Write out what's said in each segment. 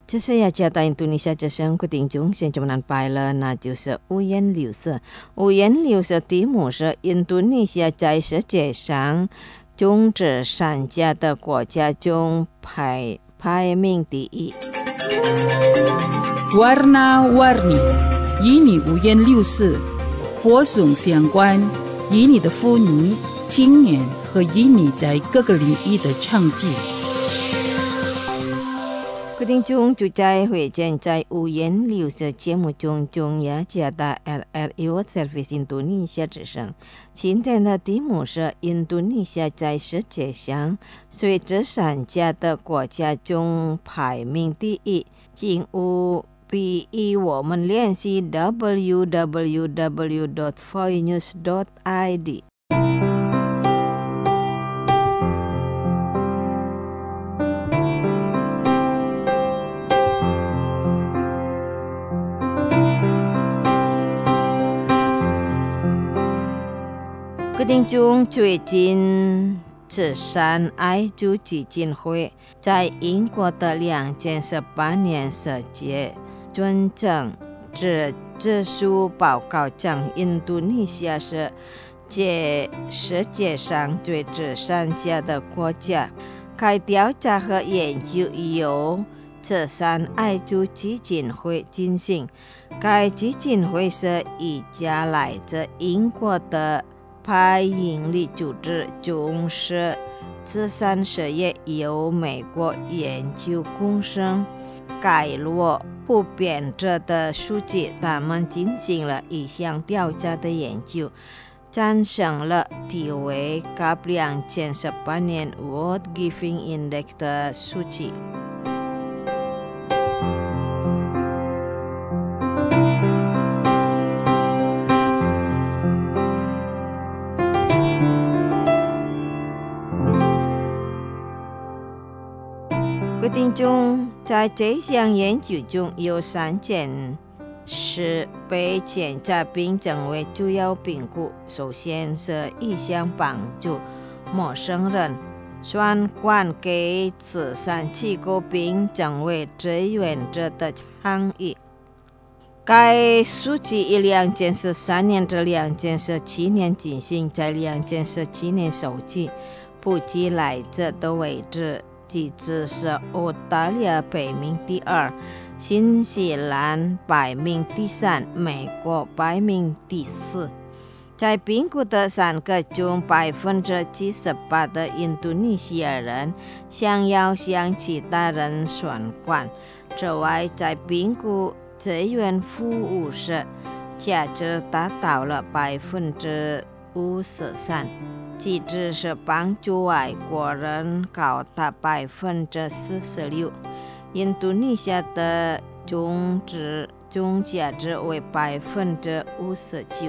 这是雅加达印度尼西亚之声固定中现在我们拜了，那就是五颜六色。五颜六色题目是印度尼西亚在世界上种植山家的国家中排名第一。 Warna-warni， 与你五颜六色，播送相关，与你的妇女、青年和与你在各个领域的倡进。 固定中就在会见在五颜六色节目中雅加达 LRU Service 印度尼西亚之声。今天的题目是印度尼西亚在世界上随着山家的国家中排名第一。请务必与我们联系 www.foinews.id。固定中最近慈善爱猪基金会在英国的2018年世界捐赠指数报告称，印度尼西亚是世界上最慈善家的国家。该调查和研究由慈善爱猪基金会进行。该基金会是一家来自英国的非营利组织，从事慈善事业，由美国研究公司盖洛普编制的数据。他们进行了一项调查的研究，产生了题为2018年 World Giving Index 的数据。固定中在这项研究中有3件事被检查并成为主要评估。首先是一项帮助陌生人捐款给慈善机构并成为志愿者的倡议。该数据以2013年至2017年进行，在2017年收集普及来者的位置，其次是澳大利亚排名第2，新西兰排名第3，美国排名第4。在评估的3个中，78%的印度尼西亚人想要向其他人捐款。此外，在评估志愿服务时，价值达到了53%，其次是帮助外国人高达46%。印度尼西亚的总价值为59%。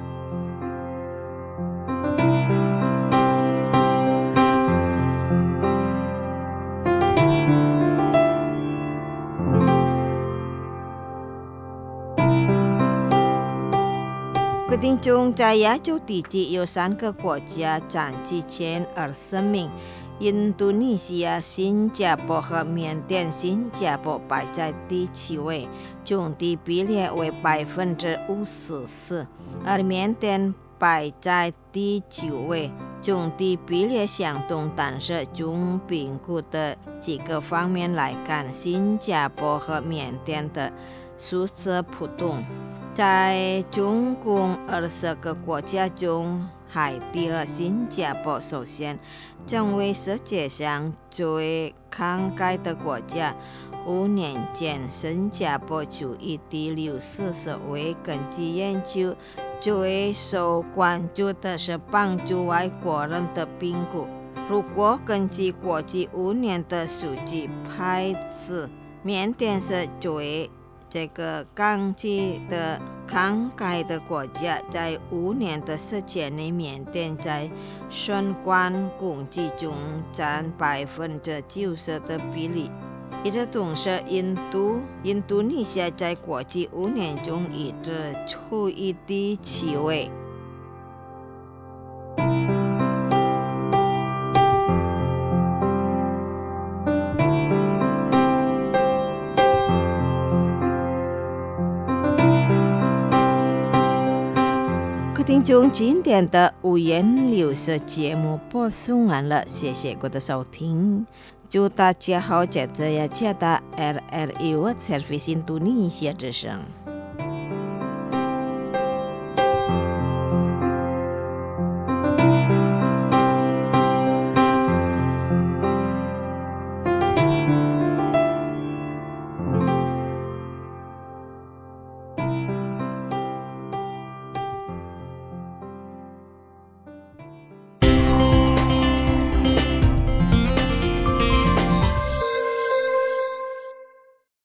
固定中在亚洲地区有3个国家占据前20名，印度尼西亚、新加坡和缅甸。新加坡排在第7位，总体比例为54%，而缅甸排在第9位，总体比例相同，但是从评估的几个方面来看，新加坡和缅甸的数字不同。在总共20个国家中，海地和新加坡首先成为世界上最慷慨的国家。5年前，新加坡处于第60位。根据研究，最受关注的是帮助外国人的评估。如果根据过去5年的数据排次，缅甸是最慷慨的国家。在5年的时间内，缅甸在捐款共计中占90%的比例。与此同时，印度尼西亚在过去5年中一直处于第7位。 听众，今天的五颜六色节目播送完了，谢谢各位的收听。祝大家好，在这呀，加达 RRI World Service Indonesia 之声。